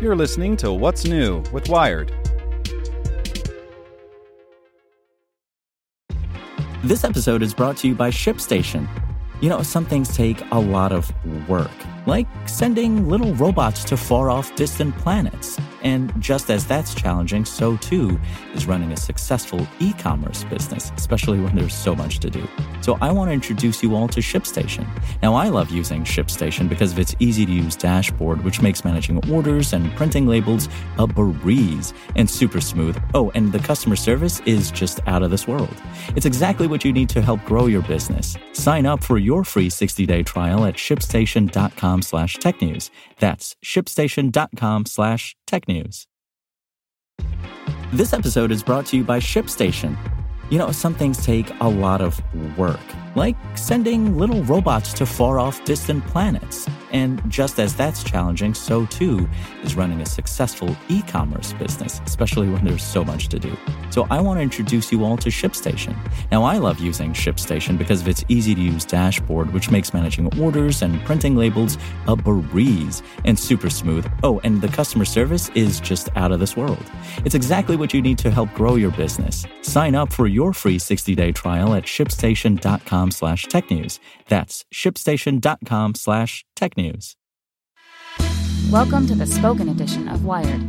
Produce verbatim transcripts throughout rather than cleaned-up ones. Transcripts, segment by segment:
You're listening to What's New with Wired. This episode is brought to you by ShipStation. You know, some things take a lot of work, like sending little robots to far-off distant planets. And just as that's challenging, so too is running a successful e-commerce business, especially when there's so much to do. So I want to introduce you all to ShipStation. Now, I love using ShipStation because of its easy-to-use dashboard, which makes managing orders and printing labels a breeze and super smooth. Oh, and the customer service is just out of this world. It's exactly what you need to help grow your business. Sign up for your free sixty-day trial at shipstation.com slash technews. That's shipstation.com slash technews. This episode is brought to you by ShipStation. You know, some things take a lot of work, like sending little robots to far-off distant planets. And just as that's challenging, so too is running a successful e-commerce business, especially when there's so much to do. So I want to introduce you all to ShipStation. Now, I love using ShipStation because of its easy-to-use dashboard, which makes managing orders and printing labels a breeze and super smooth. Oh, and the customer service is just out of this world. It's exactly what you need to help grow your business. Sign up for your free sixty-day trial at shipstation.com slash technews. That's shipstation.com slash technews. Welcome to the spoken edition of Wired.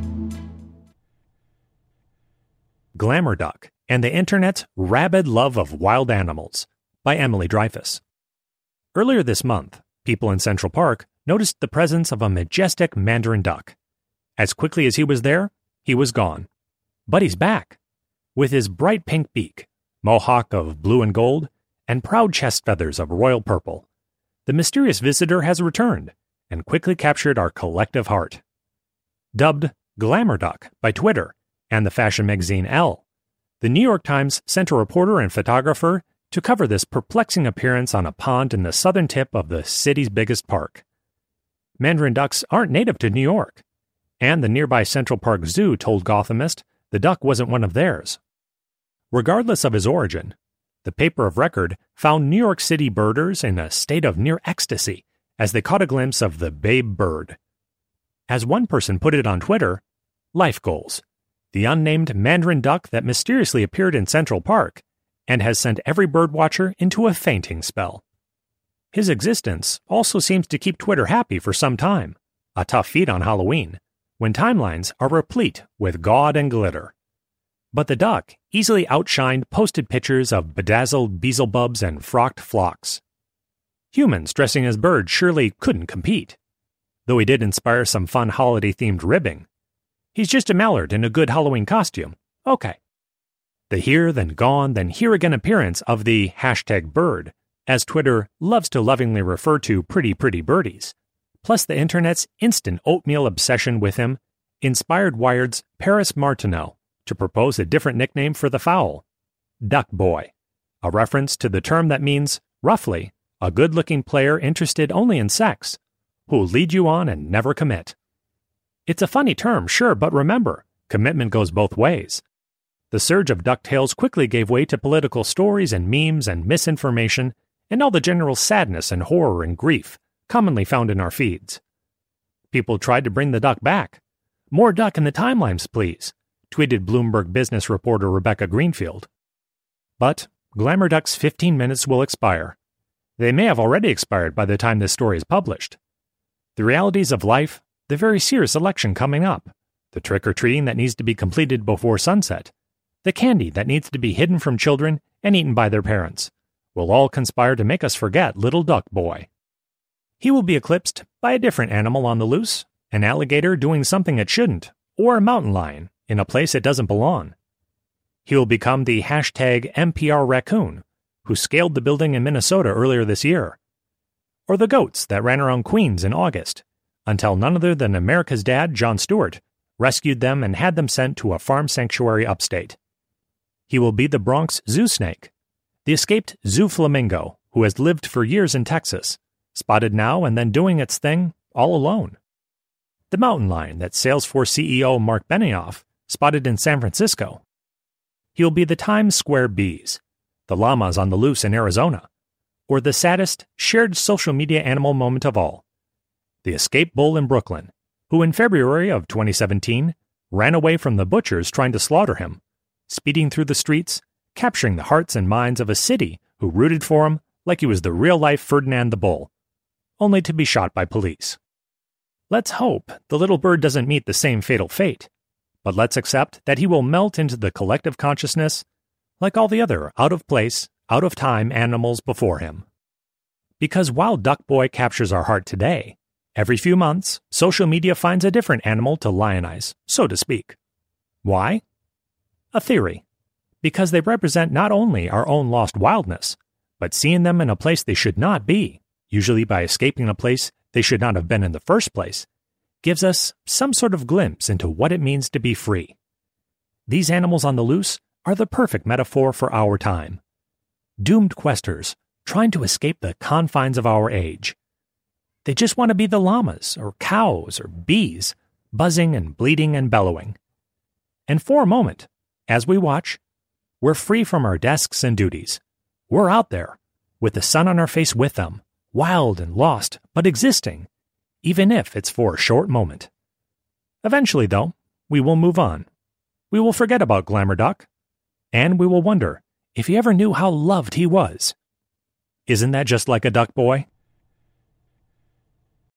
Glamour Duck and the Internet's Rabid Love of Wild Animals by Emily Dreyfus. Earlier this month, people in Central Park noticed the presence of a majestic mandarin duck. As quickly as he was there, he was gone. But he's back. With his bright pink beak, mohawk of blue and gold, and proud chest feathers of royal purple, the mysterious visitor has returned and quickly captured our collective heart. Dubbed Glamour Duck by Twitter and the fashion magazine Elle, the New York Times sent a reporter and photographer to cover this perplexing appearance on a pond in the southern tip of the city's biggest park. Mandarin ducks aren't native to New York, and the nearby Central Park Zoo told Gothamist the duck wasn't one of theirs. Regardless of his origin, the paper of record found New York City birders in a state of near ecstasy as they caught a glimpse of the babe bird. As one person put it on Twitter, life goals, the unnamed mandarin duck that mysteriously appeared in Central Park and has sent every birdwatcher into a fainting spell. His existence also seems to keep Twitter happy for some time, a tough feat on Halloween, when timelines are replete with gaud and glitter. But the duck easily outshined posted pictures of bedazzled Beelzebubs and frocked flocks. Humans dressing as birds surely couldn't compete, though he did inspire some fun holiday-themed ribbing. He's just a mallard in a good Halloween costume. Okay. The here, then gone, then here again appearance of the hashtag bird, as Twitter loves to lovingly refer to pretty, pretty birdies, plus the internet's instant oatmeal obsession with him, inspired Wired's Paris Martineau to propose a different nickname for the fowl, Duck Boy, a reference to the term that means, roughly, a good-looking player interested only in sex, who'll lead you on and never commit. It's a funny term, sure, but remember, commitment goes both ways. The surge of duck tales quickly gave way to political stories and memes and misinformation and all the general sadness and horror and grief commonly found in our feeds. People tried to bring the duck back. More duck in the timelines, please, tweeted Bloomberg business reporter Rebecca Greenfield. But Glamour Duck's fifteen minutes will expire. They may have already expired by the time this story is published. The realities of life, the very serious election coming up, the trick-or-treating that needs to be completed before sunset, the candy that needs to be hidden from children and eaten by their parents, will all conspire to make us forget little Duck Boy. He will be eclipsed by a different animal on the loose, an alligator doing something it shouldn't, or a mountain lion in a place it doesn't belong. He will become the hashtag N P R raccoon, who scaled the building in Minnesota earlier this year, or the goats that ran around Queens in August, until none other than America's dad, Jon Stewart, rescued them and had them sent to a farm sanctuary upstate. He will be the Bronx zoo snake, the escaped zoo flamingo who has lived for years in Texas, spotted now and then doing its thing all alone. The mountain lion that Salesforce C E O Mark Benioff spotted in San Francisco. He'll be the Times Square bees, the llamas on the loose in Arizona, or the saddest shared social media animal moment of all, the escaped bull in Brooklyn, who in February of twenty seventeen ran away from the butchers trying to slaughter him, speeding through the streets, capturing the hearts and minds of a city who rooted for him like he was the real-life Ferdinand the Bull, only to be shot by police. Let's hope the little bird doesn't meet the same fatal fate, but let's accept that he will melt into the collective consciousness like all the other out-of-place, out-of-time animals before him. Because while Duck Boy captures our heart today, every few months, social media finds a different animal to lionize, so to speak. Why? A theory. Because they represent not only our own lost wildness, but seeing them in a place they should not be, usually by escaping a place they should not have been in the first place, gives us some sort of glimpse into what it means to be free. These animals on the loose are the perfect metaphor for our time. Doomed questers trying to escape the confines of our age. They just want to be the llamas or cows or bees, buzzing and bleating and bellowing. And for a moment, as we watch, we're free from our desks and duties. We're out there, with the sun on our face with them, wild and lost, but existing, even if it's for a short moment. Eventually, though, we will move on. We will forget about Glamour Duck, and we will wonder if he ever knew how loved he was. Isn't that just like a duck boy?